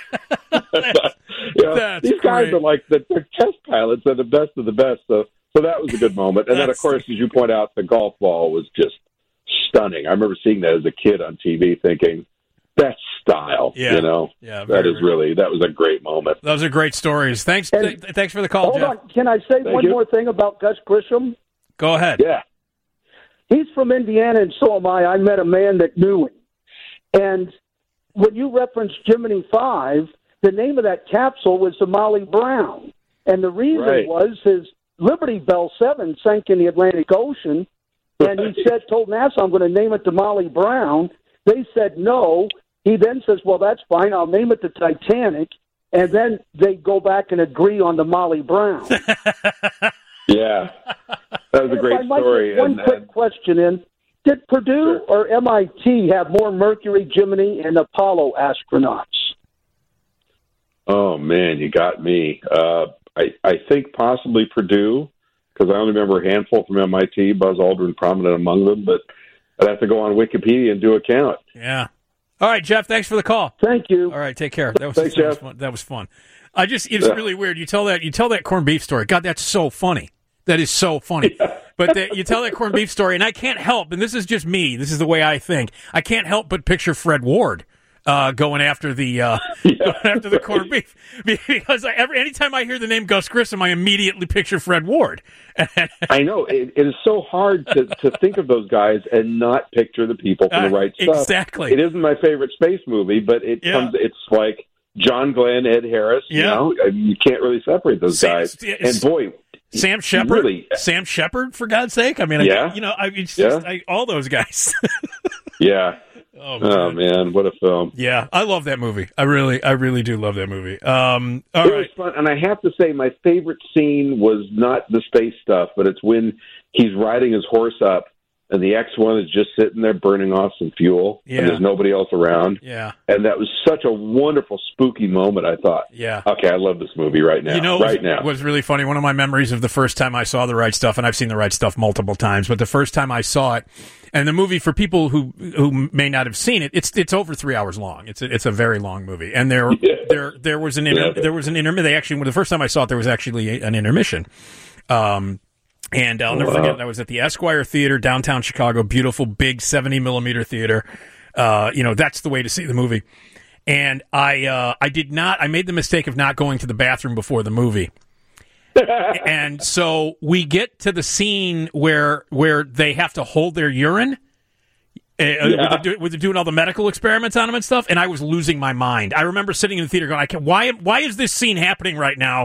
You know, That's these guys great. are like the they're test pilots. They're the best of the best. So. So that was a good moment. And then, of course, as you point out, the golf ball was just stunning. I remember seeing that as a kid on T V, thinking, "That's style." Yeah. You know, Yeah, that very, is really that was a great moment. Those are great stories. Thanks, And- th- thanks for the call, Hold Jeff. on. Can I say Thank one you. more thing about Gus Grissom? Go ahead. Yeah. He's from Indiana, and so am I. I met a man that knew him. And when you reference Gemini five, the name of that capsule was the Molly Brown. And the reason Right. was his Liberty Bell seven sank in the Atlantic Ocean, and he said, told NASA, I'm going to name it the Molly Brown. They said no. He then says, well, that's fine. I'll name it the Titanic. And then they go back and agree on the Molly Brown. Yeah. That was a If great I might story. get one and, quick uh, question in. Did Purdue Sure. or M I T have more Mercury, Gemini, and Apollo astronauts? Oh man, you got me. Uh, I I think possibly Purdue, because I only remember a handful from M I T. Buzz Aldrin prominent among them, but I'd have to go on Wikipedia and do a count. Yeah. All right, Jeff. Thanks for the call. Thank you. All right, take care. That was, Thanks, that was Jeff. fun. That was fun. I just it's Yeah. really weird. You tell that you tell that corned beef story. God, that's so funny. That is so funny. But that, you tell that corned beef story, and I can't help. And this is just me. This is the way I think. I can't help but picture Fred Ward uh, going after the uh, Yeah. going after the corned beef, because I, every anytime I hear the name Gus Grissom, I immediately picture Fred Ward. I know it, it is so hard to, to think of those guys and not picture the people from the Uh, right stuff. exactly. It isn't my favorite space movie, but it Yeah. comes. It's like John Glenn, Ed Harris. You Yeah. know, I mean, you can't really separate those Sam- guys. it's- And boy, Sam Shepard, really- Sam Shepard, for God's sake! I mean, I, Yeah. you know, I, it's Yeah. just I, all those guys. yeah. oh, man. Oh man, what a film! Yeah, I love that movie. I really, I really do love that movie. Um, all It right. was fun, and I have to say, my favorite scene was not the space stuff, but it's when he's riding his horse up, and the X one is just sitting there burning off some fuel, Yeah. and there's nobody else around. Yeah, And that was such a wonderful, spooky moment. I thought, yeah. okay, I love this movie right now. You know, right what now. was really funny. One of my memories of the first time I saw The Right Stuff, and I've seen The Right Stuff multiple times, but the first time I saw it, and the movie, for people who who may not have seen it, it's it's over three hours long. It's a, it's a very long movie, and there Yeah. there there was an inter, Yeah. there was an intermission. They actually, when the first time I saw it, there was actually an intermission. Um, and I'll never Wow. forget. I was at the Esquire Theater, downtown Chicago, beautiful big seventy millimeter theater. Uh, you know, that's the way to see the movie. And I uh, I did not. I made the mistake of not going to the bathroom before the movie. And so we get to the scene where where they have to hold their urine. Uh, Yeah. with, the, do- with the doing all the medical experiments on them and stuff, and I was losing my mind. I remember sitting in the theater going, "I can't, why? Why is this scene happening right now?"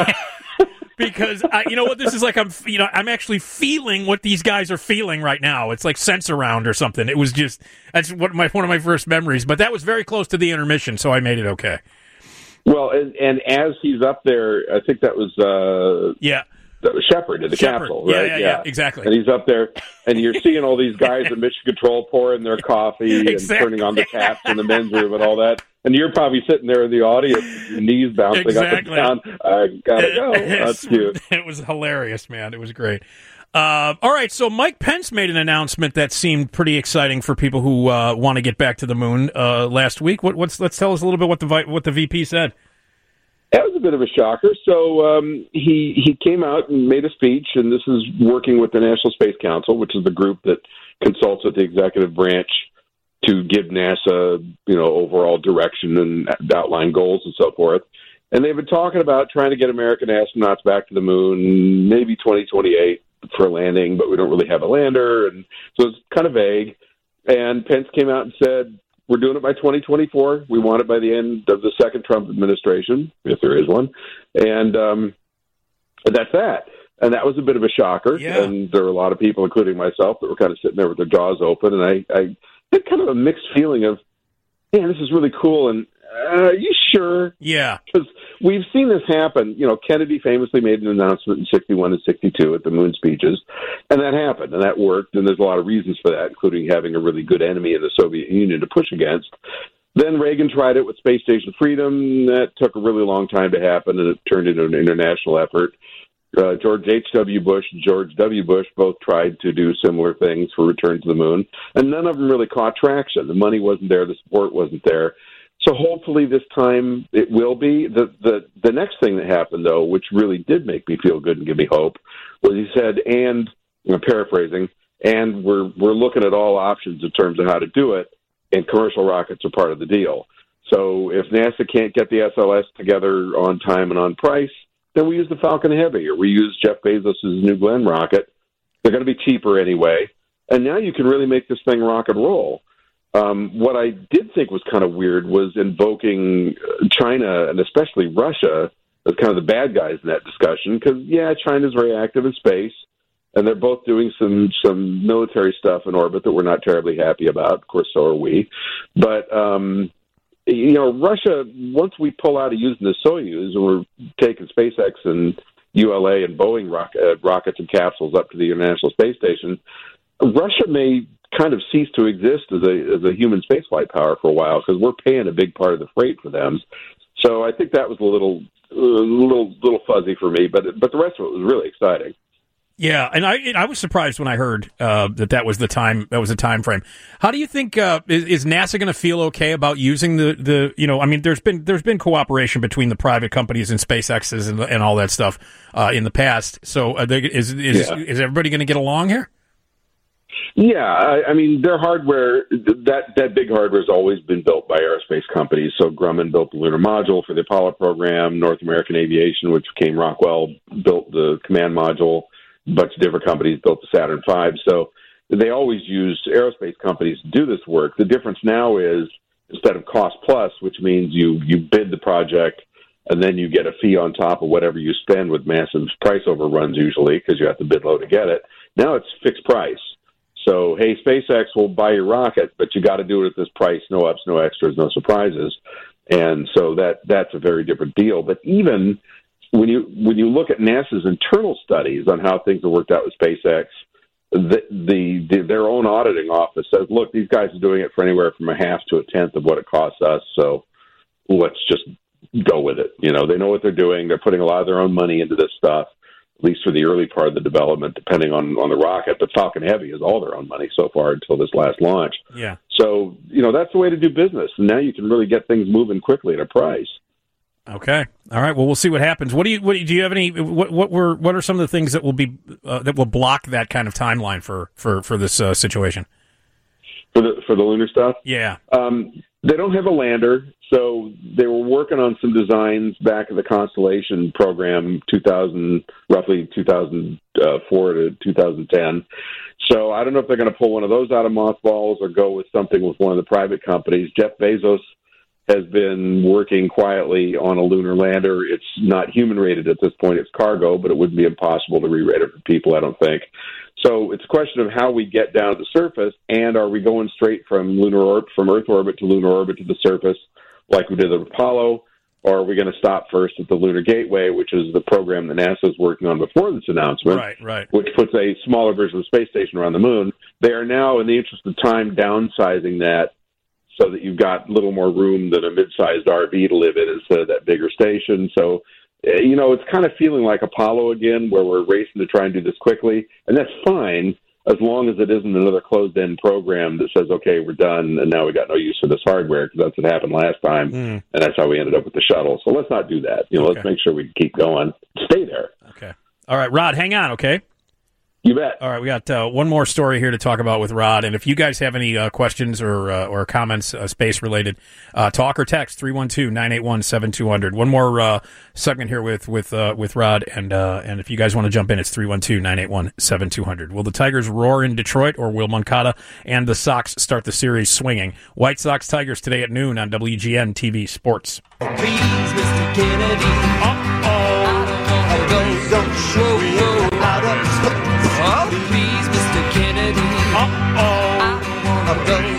Because I, you know what this is like. I'm, you know, I'm actually feeling what these guys are feeling right now. It's like Sense-Around or something. It was just that's what my one of my first memories. But that was very close to the intermission, so I made it okay. Well, and, and as he's up there, I think that was uh, Yeah, that was Shepard at the Shepard. capsule, Yeah, right? yeah, yeah, exactly. And he's up there, and you're seeing all these guys at Mission Control pouring their coffee Exactly. and turning on the taps in the men's room and all that. And you're probably sitting there in the audience, your knees bouncing Exactly. up and down. I gotta go. That's cute. It was hilarious, man. It was great. Uh, all right, so Mike Pence made an announcement that seemed pretty exciting for people who uh, want to get back to the moon uh, last week. What, what's let's tell us a little bit what the vi- what the V P said. That was a bit of a shocker. So um, he he came out and made a speech, and this is working with the National Space Council, which is the group that consults with the executive branch to give NASA, you know, overall direction and outline goals and so forth. And they've been talking about trying to get American astronauts back to the moon, maybe twenty twenty-eight for a landing, but we don't really have a lander, and so it's kind of vague. And Pence came out and said, we're doing it by twenty twenty-four. We want it by the end of the second Trump administration, if there is one. And um, that's that. And that was a bit of a shocker. Yeah. And there were a lot of people, including myself, that were kind of sitting there with their jaws open. And I, I had kind of a mixed feeling of, man, this is really cool. And uh, are you sure? Yeah, Because we've seen this happen. You know, Kennedy famously made an announcement in sixty-one and sixty-two at the moon speeches, and that happened, and that worked, and there's a lot of reasons for that, including having a really good enemy in the Soviet Union to push against. Then Reagan tried it with Space Station Freedom. That took a really long time to happen, and it turned into an international effort. Uh, George H W. Bush and George W. Bush both tried to do similar things for return to the moon, and none of them really caught traction. The money wasn't there. The support wasn't there. So hopefully this time it will be. The, the the next thing that happened, though, which really did make me feel good and give me hope, was he said, and, I'm paraphrasing, and we're we're looking at all options in terms of how to do it, and commercial rockets are part of the deal. So if NASA can't get the S L S together on time and on price, then we use the Falcon Heavy, or we use Jeff Bezos' New Glenn rocket. They're going to be cheaper anyway, and now you can really make this thing rock and roll. Um, what I did think was kind of weird was invoking China and especially Russia as kind of the bad guys in that discussion, because, yeah, China's very active in space, and they're both doing some, some military stuff in orbit that we're not terribly happy about. Of course, so are we. But, um, you know, Russia, once we pull out of using the Soyuz, and we're taking SpaceX and U L A and Boeing rock, uh, rockets and capsules up to the International Space Station, Russia may kind of cease to exist as a as a human spaceflight power for a while, because we're paying a big part of the freight for them. So I think that was a little a little little fuzzy for me, but but the rest of it was really exciting. Yeah, and I I was surprised when I heard uh, that that was the time that was the time frame. How do you think uh, is, is NASA going to feel okay about using the, the you know I mean there's been there's been cooperation between the private companies and SpaceX's and, and all that stuff uh, in the past. So uh, they, is is Yeah. is everybody going to get along here? Yeah, I, I mean, their hardware, that, that big hardware has always been built by aerospace companies. So Grumman built the lunar module for the Apollo program. North American Aviation, which became Rockwell, built the command module. A bunch of different companies built the Saturn five. So they always used aerospace companies to do this work. The difference now is, instead of cost plus, which means you, you bid the project and then you get a fee on top of whatever you spend with massive price overruns usually, because you have to bid low to get it. Now it's fixed price. So, hey, SpaceX will buy your rocket, but you got to do it at this price, no ups, no extras, no surprises. And so that that's a very different deal. But even when you when you look at NASA's internal studies on how things have worked out with SpaceX, the, the, the their own auditing office says, look, these guys are doing it for anywhere from a half to a tenth of what it costs us, so let's just go with it. You know, they know what they're doing. They're putting a lot of their own money into this stuff, at least for the early part of the development, depending on, on the rocket. But Falcon Heavy is all their own money so far until this last launch. Yeah. So, you know, that's the way to do business. And now you can really get things moving quickly at a price. Okay. All right. Well, we'll see what happens. What do you? What do you have any? What what were? What are some of the things that will be uh, that will block that kind of timeline for for for this uh, situation? For the for the lunar stuff? Yeah. Um, they don't have a lander, so they were working on some designs back at the Constellation program, two thousand, roughly two thousand four to two thousand ten. So I don't know if they're going to pull one of those out of mothballs or go with something with one of the private companies. Jeff Bezos has been working quietly on a lunar lander. It's not human-rated at this point. It's cargo, but it wouldn't be impossible to re-rate it for people, I don't think. So it's a question of how we get down to the surface, and are we going straight from lunar or- from Earth orbit to lunar orbit to the surface like we did with Apollo, or are we going to stop first at the Lunar Gateway, which is the program that NASA is working on before this announcement, Right, right. which puts a smaller version of the space station around the moon. They are now, in the interest of time, downsizing that so that you've got a little more room than a mid-sized R V to live in instead of that bigger station. So, uh, you know, it's kind of feeling like Apollo again, where we're racing to try and do this quickly. And that's fine, as long as it isn't another closed-end program that says, okay, we're done, and now we got no use for this hardware, because that's what happened last time, Mm. and that's how we ended up with the shuttle. So let's not do that. You know, Okay. let's make sure we keep going. Stay there. Okay. All right, Rod, hang on, okay? You bet. All right, we got uh, one more story here to talk about with Rod, and if you guys have any uh, questions or uh, or comments, uh, space-related, uh, talk or text, three one two, nine eight one, seven two zero zero. One more uh, segment here with with uh, with Rod, and uh, and if you guys want to jump in, it's three one two, nine eight one, seven two zero zero. Will the Tigers roar in Detroit, or will Moncada and the Sox start the series swinging? White Sox-Tigers today at noon on W G N T V Sports. Please, Mister Kennedy. Uh-oh. I don't wanna go, don't show you out of space. Oh, please, Mister Kennedy. Uh-oh. I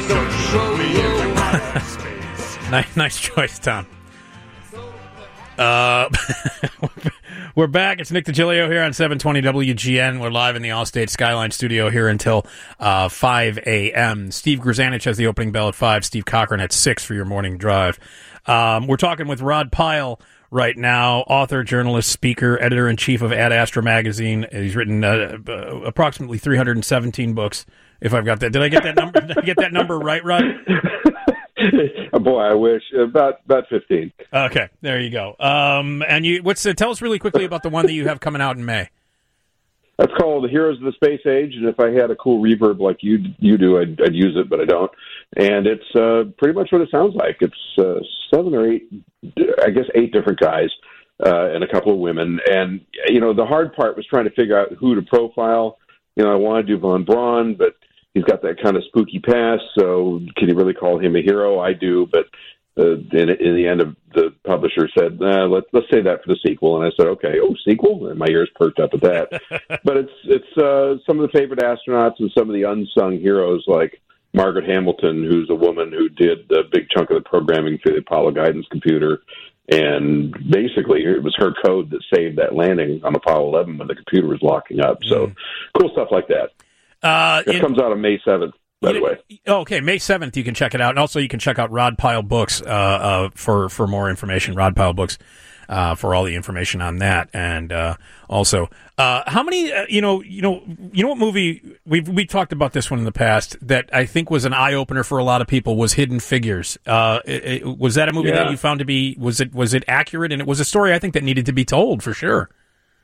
don't wanna go, don't show you out of space. Nice, nice choice, Tom. Uh, we're back. It's Nick DiGilio here on seven twenty W G N. We're live in the Allstate Skyline studio here until uh, five a.m. Steve Grzanich has the opening bell at five. Steve Cochran at six for your morning drive. Um, we're talking with Rod Pyle right now, author, journalist, speaker, editor-in-chief of Ad Astra magazine. He's written uh, uh, approximately three hundred seventeen books, if I've got that. Did I get that number? Did I get that number right, Rod? Oh, boy, I wish. About about fifteen. Okay, there you go. Um, and you, what's uh, tell us really quickly about the one that you have coming out in May. That's called Heroes of the Space Age, and if I had a cool reverb like you you do, I'd, I'd use it, but I don't. And it's uh, pretty much what it sounds like. It's uh, seven or eight, I guess eight different guys uh, and a couple of women. And, you know, the hard part was trying to figure out who to profile. You know, I want to do Von Braun, but he's got that kind of spooky past, so can you really call him a hero? I do, but uh, in, in the end, of the publisher said, nah, let's let's say that for the sequel. And I said, okay, oh, sequel? And my ears perked up at that. But it's it's uh, some of the favorite astronauts and some of the unsung heroes like Margaret Hamilton, who's a woman who did a big chunk of the programming for the Apollo guidance computer. And basically, it was her code that saved that landing on Apollo eleven when the computer was locking up. So mm. cool stuff like that. Uh, it in, comes out on May seventh, by the way. Okay, May seventh, you can check it out. And also you can check out Rod Pile Books uh, uh, for, for more information. Rod Pile Books uh, for all the information on that. And uh, also, uh, how many, uh, you know, you know, you know what movie, we've we talked about this one in the past that I think was an eye-opener for a lot of people was Hidden Figures. Uh, it, it, was that a movie yeah. that you found to be, was it was it accurate? And it was a story I think that needed to be told for sure.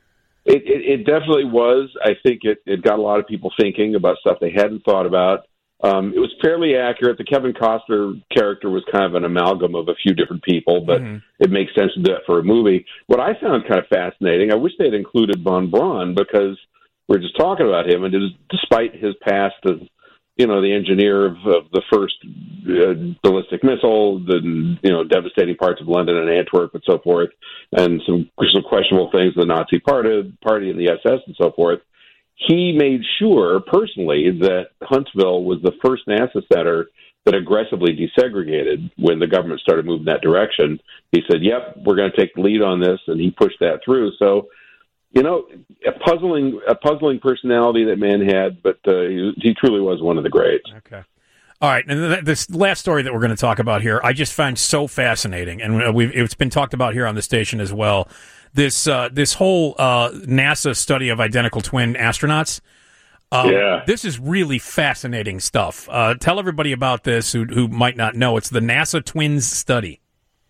It, it, it definitely was. I think it, it got a lot of people thinking about stuff they hadn't thought about. Um, it was fairly accurate. The Kevin Costner character was kind of an amalgam of a few different people, but mm-hmm. it makes sense to do that for a movie. What I found kind of fascinating, I wish they had included Von Braun because we're just talking about him, and it was, despite his past as, you know, the engineer of, of the first uh, ballistic missile, the, you know, devastating parts of London and Antwerp and so forth, and some, some questionable things, the Nazi party, party and the S S and so forth. He made sure personally that Huntsville was the first NASA center that aggressively desegregated when the government started moving that direction. He said, yep, we're going to take the lead on this, and he pushed that through. So, you know, a puzzling a puzzling personality that man had, but uh, he, he truly was one of the greats. Okay. All right, and th- this last story that we're going to talk about here, I just find so fascinating, and we've, it's been talked about here on the station as well. This uh, this whole uh, NASA study of identical twin astronauts. Um, yeah. This is really fascinating stuff. Uh, tell everybody about this who, who might not know. It's the NASA Twins study.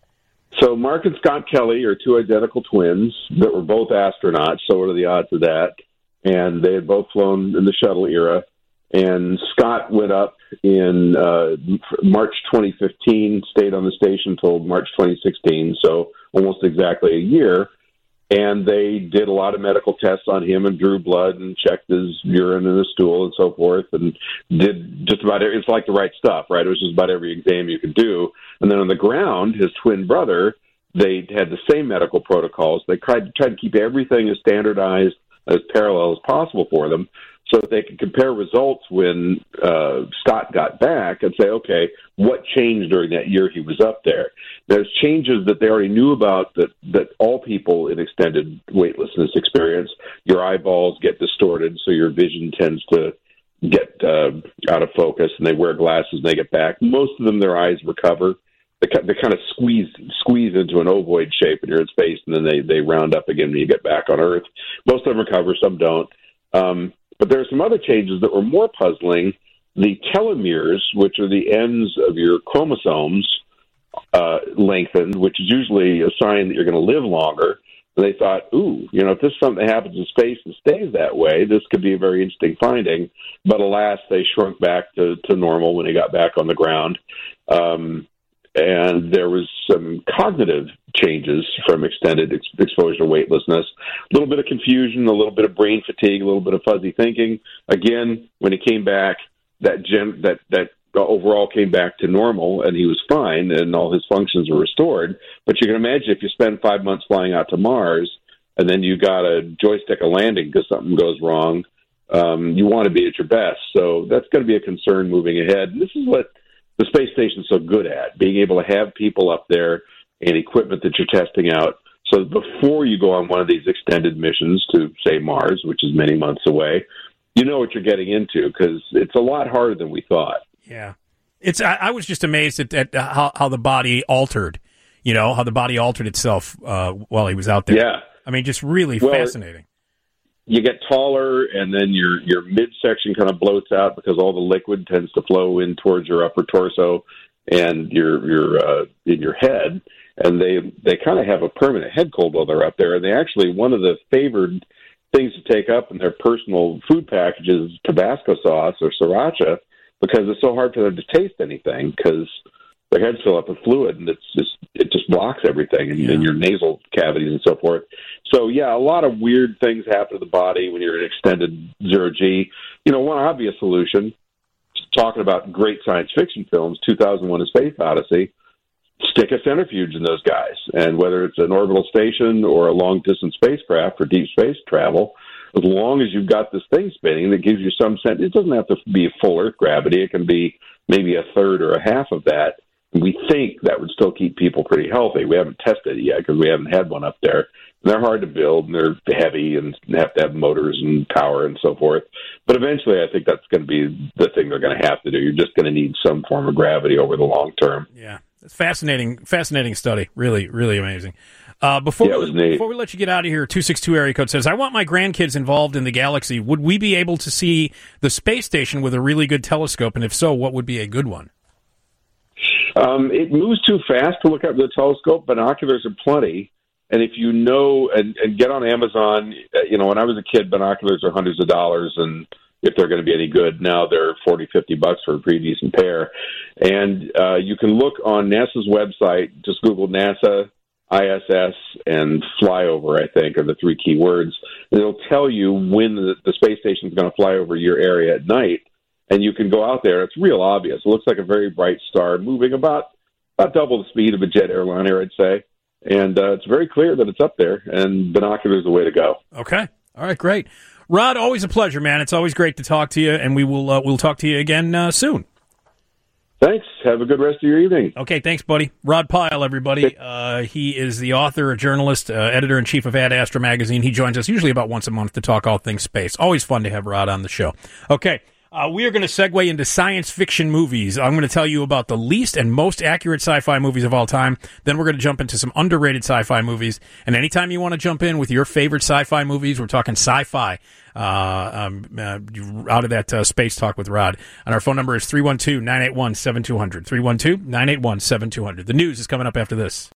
So Mark and Scott Kelly are two identical twins that were both astronauts. So what are the odds of that? And they had both flown in the shuttle era. And Scott went up in uh, March twenty fifteen, stayed on the station until March twenty sixteen, so almost exactly a year. And they did a lot of medical tests on him and drew blood and checked his urine and his stool and so forth and did just about every, it's like the right stuff, right? It was just about every exam you could do. And then on the ground, his twin brother, they had the same medical protocols. They tried, tried to keep everything as standardized, as parallel as possible for them, so that they could compare results when uh, Scott got back and say, okay, what changed during that year he was up there? There's changes that they already knew about that, that all people in extended weightlessness experience. Your eyeballs get distorted, so your vision tends to get uh, out of focus, and they wear glasses and they get back. Most of them, their eyes recover. They, they kind of squeeze squeeze into an ovoid shape when you're in space, and then they, they round up again when you get back on Earth. Most of them recover, some don't. Um, But there are some other changes that were more puzzling. The telomeres, which are the ends of your chromosomes, uh, lengthened, which is usually a sign that you're going to live longer. And they thought, ooh, you know, if this is something that happens in space and stays that way, this could be a very interesting finding. But alas, they shrunk back to, to normal when they got back on the ground. Um, and there was some cognitive changes from extended ex- exposure to weightlessness. A little bit of confusion, a little bit of brain fatigue, a little bit of fuzzy thinking. Again, when he came back, that gen- that that overall came back to normal, and he was fine, and all his functions were restored. But you can imagine if you spend five months flying out to Mars, and then you got a joystick a landing because something goes wrong, um, you want to be at your best. So that's going to be a concern moving ahead. And this is what the space station is so good at, being able to have people up there and equipment that you're testing out. So before you go on one of these extended missions to, say, Mars, which is many months away, you know what you're getting into because it's a lot harder than we thought. Yeah. It's. I, I was just amazed at, at how, how the body altered, you know, how the body altered itself uh, while he was out there. Yeah. I mean, just really well, fascinating. You get taller, and then your your midsection kind of bloats out because all the liquid tends to flow in towards your upper torso and your your uh, in your head. And they they kind of have a permanent head cold while they're up there. And they actually, one of the favored things to take up in their personal food packages, Tabasco sauce or sriracha, because it's so hard for them to taste anything because their heads fill up with fluid and it's just it just blocks everything in, Yeah. in your nasal cavities and so forth. So yeah, a lot of weird things happen to the body when you're in extended zero G. You know, one obvious solution, talking about great science fiction films, two thousand one: A Space Odyssey, stick a centrifuge in those guys. And whether it's an orbital station or a long-distance spacecraft for deep space travel, as long as you've got this thing spinning that gives you some sense, it doesn't have to be full Earth gravity. It can be maybe a third or a half of that. And we think that would still keep people pretty healthy. We haven't tested it yet because we haven't had one up there. And they're hard to build, and they're heavy, and have to have motors and power and so forth. But eventually, I think that's going to be the thing they're going to have to do. You're just going to need some form of gravity over the long term. Yeah, it's fascinating, fascinating study. Really, really amazing. Uh, before Yeah, it was we, neat. before we let you get out of here, two six two area code says, I want my grandkids involved in the galaxy. Would we be able to see the space station with a really good telescope? And if so, what would be a good one? Um, it moves too fast to look up with a telescope. Binoculars are plenty. And if you know, and, and get on Amazon, uh, you know, when I was a kid, binoculars are hundreds of dollars. And if they're going to be any good, now they're forty, fifty bucks for a pretty decent pair. And uh, you can look on NASA's website, just Google NASA, I S S, and flyover, I think, are the three key words. And it'll tell you when the, the space station is going to fly over your area at night. And you can go out there. It's real obvious. It looks like a very bright star moving about about double the speed of a jet airliner, I'd say. And uh, it's very clear that it's up there, and binoculars are the way to go. Okay. All right, great. Rod, always a pleasure, man. It's always great to talk to you, and we will uh, we'll talk to you again uh, soon. Thanks. Have a good rest of your evening. Okay, thanks, buddy. Rod Pyle, everybody. Uh, he is the author, a journalist, uh, editor-in-chief of Ad Astra magazine. He joins us usually about once a month to talk all things space. Always fun to have Rod on the show. Okay. Uh, we are going to segue into science fiction movies. I'm going to tell you about the least and most accurate sci-fi movies of all time. Then we're going to jump into some underrated sci-fi movies. And anytime you want to jump in with your favorite sci-fi movies, we're talking sci-fi, uh, um, uh, out of that uh, space talk with Rod. And our phone number is three one two, nine eight one, seven two zero zero. three one two, nine eight one, seven two zero zero. The news is coming up after this.